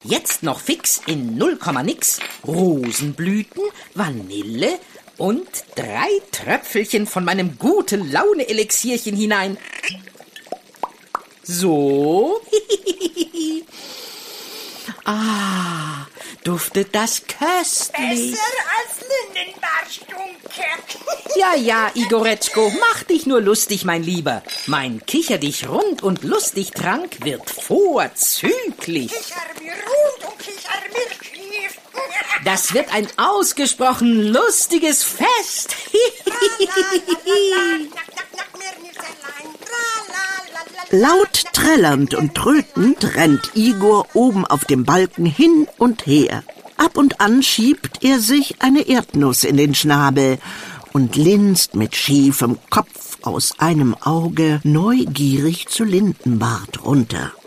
Jetzt noch fix in 0, nix Rosenblüten, Vanille und 3 Tröpfelchen von meinem Gute-Laune-Elixierchen hinein. So. Ah, duftet das köstlich. Besser als Lindenbarstunke. Ja, Igoretschko, mach dich nur lustig, mein Lieber. Mein Kicherdich-Rund- und Lustigtrank wird vorzüglich. Kichermirund und Kichermirchief. Das wird ein ausgesprochen lustiges Fest. Laut trällernd und trötend rennt Igor oben auf dem Balken hin und her. Ab und an schiebt er sich eine Erdnuss in den Schnabel und linst mit schiefem Kopf aus einem Auge neugierig zu Lindenbart runter.